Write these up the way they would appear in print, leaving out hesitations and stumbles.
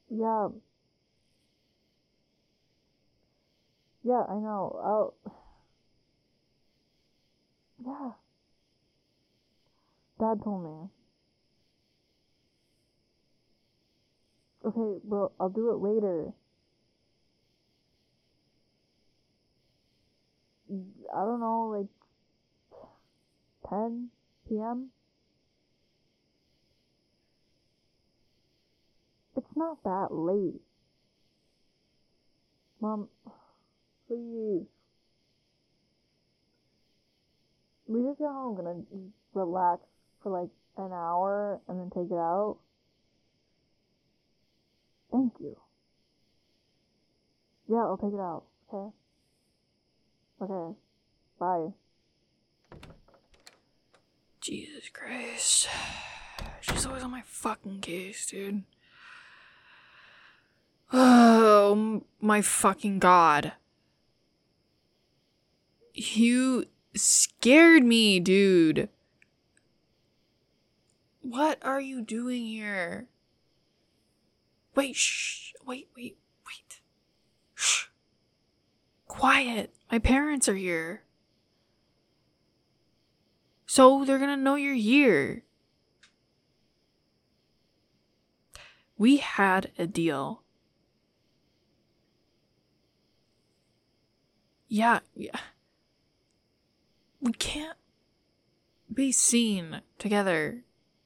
Yeah, yeah, I know. Yeah, Dad told me. Okay, well, I'll do it later. I don't know, like 10 p.m.? It's not that late. Mom, please. We just get home, gonna relax for like an hour and then take it out. Thank you. Yeah, I'll take it out. Okay? Okay. Bye. Jesus Christ. She's always on my fucking case, dude. Oh my fucking god. You scared me, dude. What are you doing here? Wait, shh. Wait. Shh. Quiet. My parents are here. So they're gonna know you're here. We had a deal. Yeah. We can't be seen together.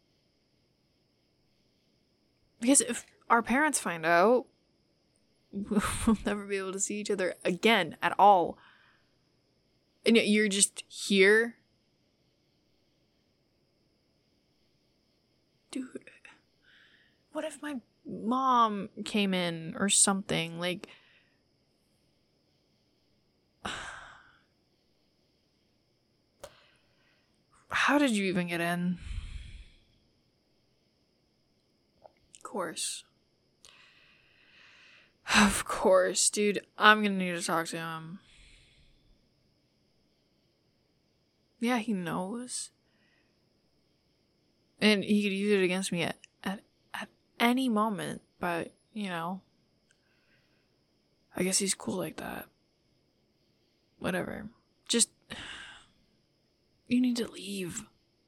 Because if our parents find out, we'll never be able to see each other again at all. And yet you're just here? Dude, what if my mom came in or something? Like, how did you even get in? Of course. Of course, dude. I'm gonna need to talk to him. Yeah, he knows. And he could use it against me at any moment, but, you know, I guess he's cool like that. Whatever. Just, you need to leave.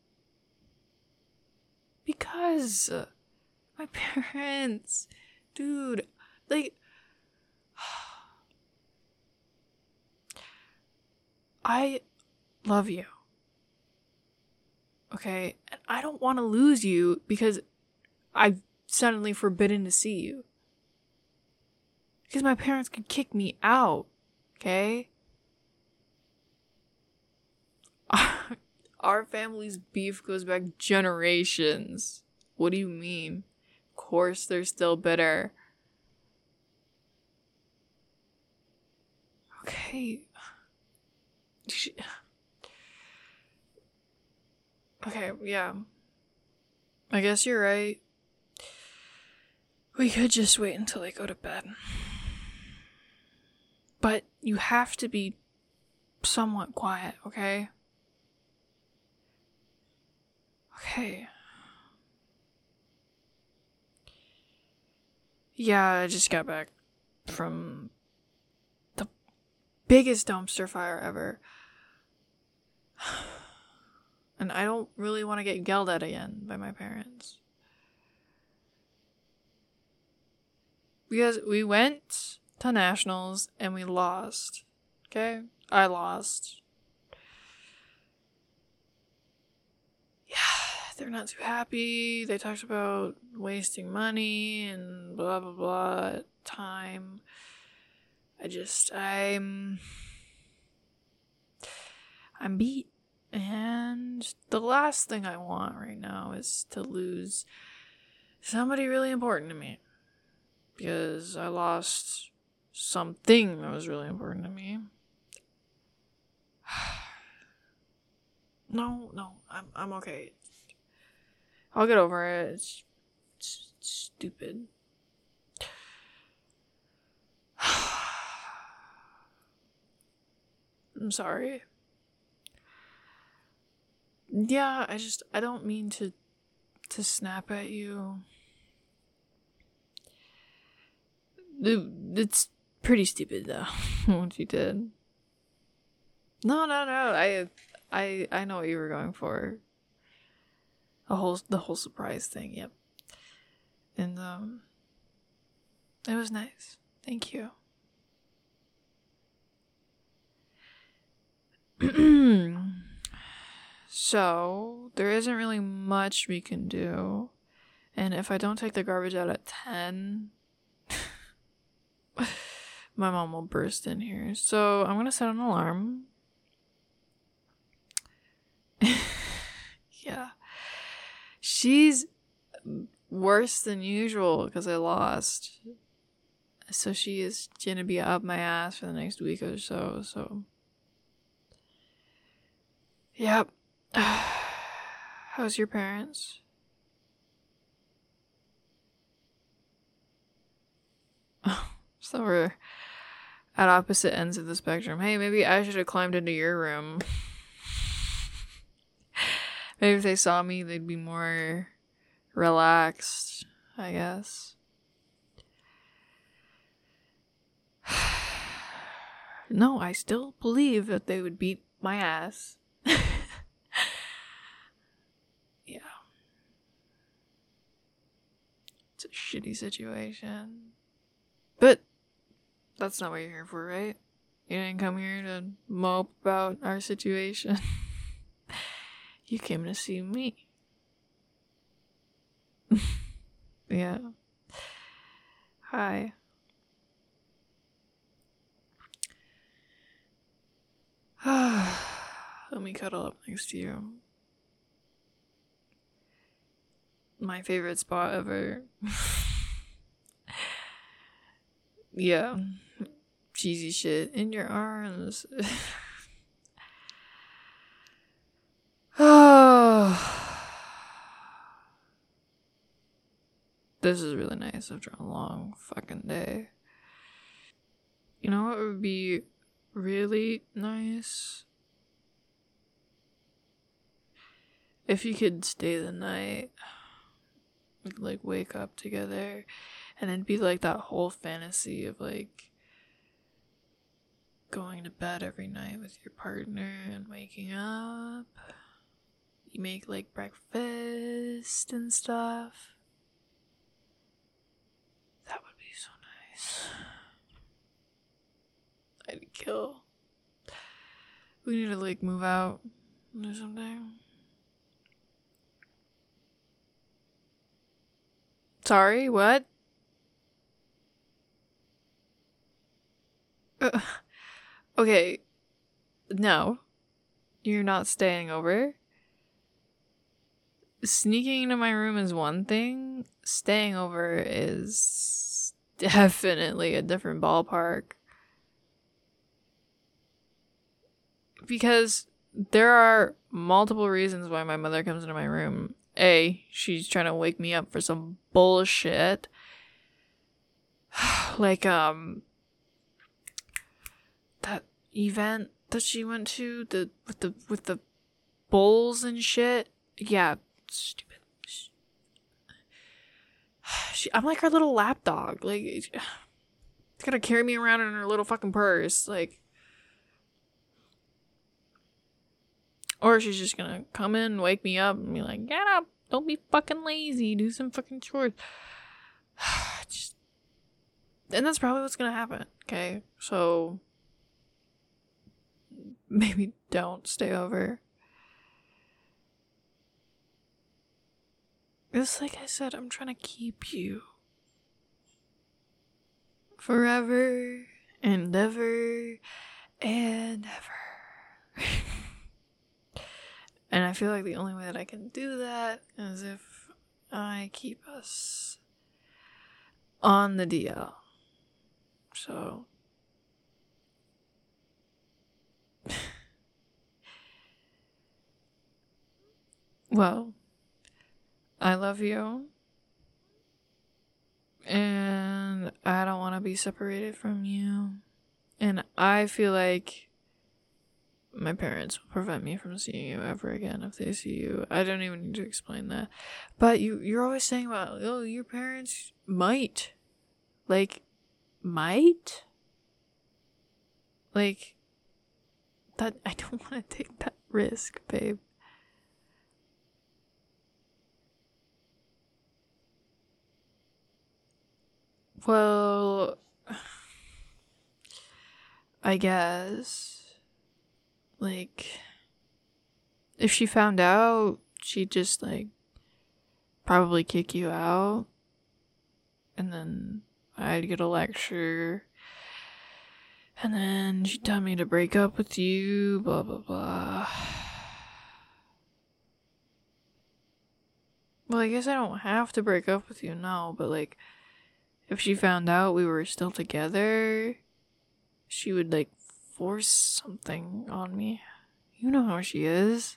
Because my parents, dude, like, I love you. Okay? And I don't want to lose you because I've suddenly forbidden to see you. Because my parents could kick me out. Okay? Our family's beef goes back generations. What do you mean? Of course they're still bitter. Okay. Okay, yeah. I guess you're right. We could just wait until they go to bed. But you have to be somewhat quiet, okay? Okay. Yeah, I just got back from the biggest dumpster fire ever. And I don't really want to get yelled at again by my parents. Because we went to nationals and we lost. Okay? I lost. Yeah, they're not too happy. They talked about wasting money and blah blah blah, time. I'm beat. And the last thing I want right now is to lose somebody really important to me. Because I lost something that was really important to me. No, I'm okay. I'll get over it. It's stupid. I'm sorry. Yeah, I don't mean to snap at you. It's pretty stupid though, what you did. No. I know what you were going for. The whole surprise thing, yep. And it was nice. Thank you. So, there isn't really much we can do. And if I don't take the garbage out at 10, my mom will burst in here. So, I'm gonna set an alarm. Yeah. She's worse than usual because I lost. So she is gonna be up my ass for the next week or so. So, yep. How's your parents? So we're at opposite ends of the spectrum. Hey, maybe I should have climbed into your room. Maybe if they saw me, they'd be more relaxed, I guess. No, I still believe that they would beat my ass. Yeah. It's a shitty situation. But that's not what you're here for, right? You didn't come here to mope about our situation. You came to see me. Yeah. Hi. Let me cuddle up next to you. My favorite spot ever. Yeah. Cheesy shit in your arms. This is really nice after a long fucking day. You know what would be really nice? If you could stay the night. We could, like, wake up together. And it'd be like that whole fantasy of, like, going to bed every night with your partner and waking up. You make, like, breakfast and stuff. That would be so nice. I'd kill. We need to, like, move out or something. Sorry, what? Okay. No. You're not staying over. Sneaking into my room is one thing. Staying over is definitely a different ballpark. Because there are multiple reasons why my mother comes into my room. A, she's trying to wake me up for some bullshit. Like, that event that she went to, with the bowls and shit. Yeah, stupid. I'm like her little lapdog. Like, she's gotta carry me around in her little fucking purse. Like, or she's just gonna come in, wake me up, and be like, get up, don't be fucking lazy, do some fucking chores. And that's probably what's gonna happen, okay? So, maybe don't stay over. It's like I said, I'm trying to keep you. Forever and ever and ever. And I feel like the only way that I can do that is if I keep us on the DL. So, well, I love you. And I don't want to be separated from you. And I feel like my parents will prevent me from seeing you ever again if they see you. I don't even need to explain that. But you're always saying about, oh, your parents might. Like, might. Like, that, I don't want to take that risk, babe. Well, I guess, like, if she found out, she'd just, like, probably kick you out, and then I'd get a lecture, and then she'd tell me to break up with you, blah, blah, blah. Well, I guess I don't have to break up with you now, but, like, if she found out we were still together, she would, like, force something on me. You know how she is.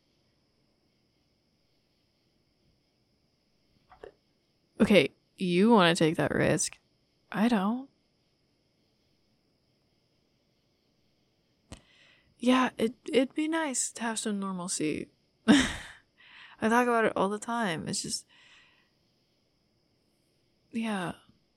Okay, you want to take that risk. I don't. Yeah, it'd be nice to have some normalcy. I talk about it all the time. It's just, yeah.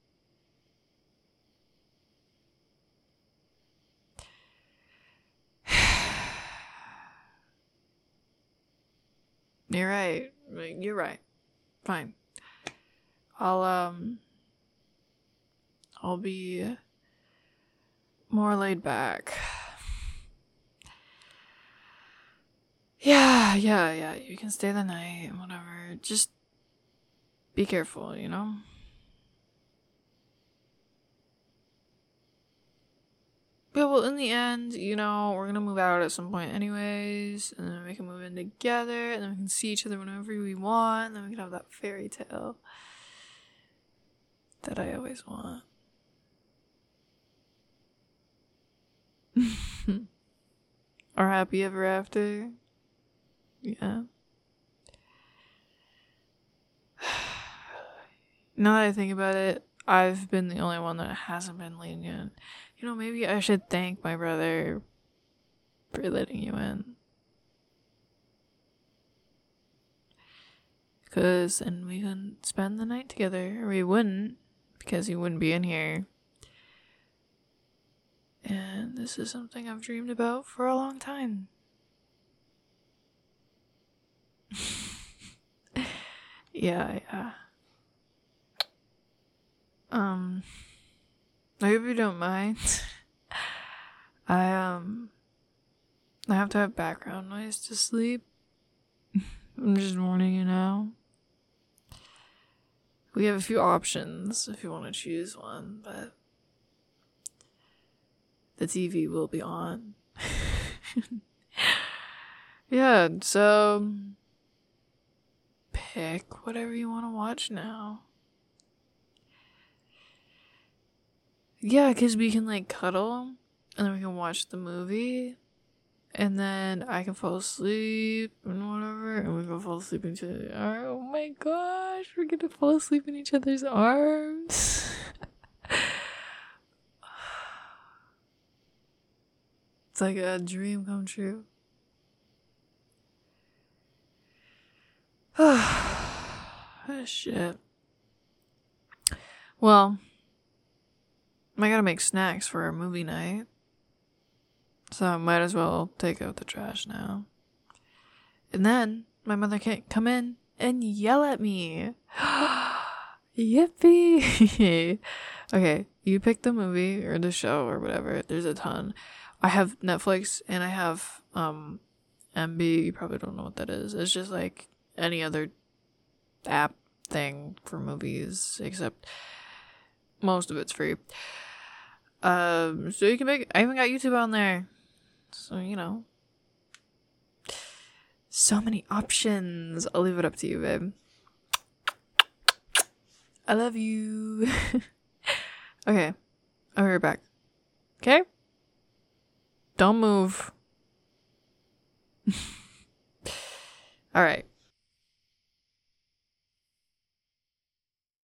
You're right. You're right. Fine. I'll be more laid back. Yeah. You can stay the night, whatever. Just be careful, you know? Yeah, well, in the end, you know, we're gonna move out at some point anyways, and then we can move in together, and then we can see each other whenever we want, and then we can have that fairy tale that I always want. Our happy ever after. Yeah. Now that I think about it, I've been the only one that hasn't been lenient. You know, maybe I should thank my brother for letting you in. Because then we couldn't spend the night together. Or we wouldn't, because he wouldn't be in here. And this is something I've dreamed about for a long time. Yeah. I hope you don't mind. I have to have background noise to sleep. I'm just warning you now. We have a few options if you want to choose one, but the TV will be on. Yeah, so pick whatever you want to watch now. Yeah, because we can, like, cuddle, and then we can watch the movie, and then I can fall asleep, and whatever, and we can fall asleep in each other's arms. Oh my gosh, we're gonna fall asleep in each other's arms. It's like a dream come true. Shit. Well, I gotta make snacks for our movie night, so I might as well take out the trash now. And then my mother can't come in and yell at me. Yippee! Okay, you pick the movie or the show or whatever. There's a ton. I have Netflix and I have MB. You probably don't know what that is. It's just like any other app thing for movies, except most of it's free. So you can make. I even got YouTube on there, so you know. So many options. I'll leave it up to you, babe. I love you. Okay, I'll be right back. Okay? Don't move. All right.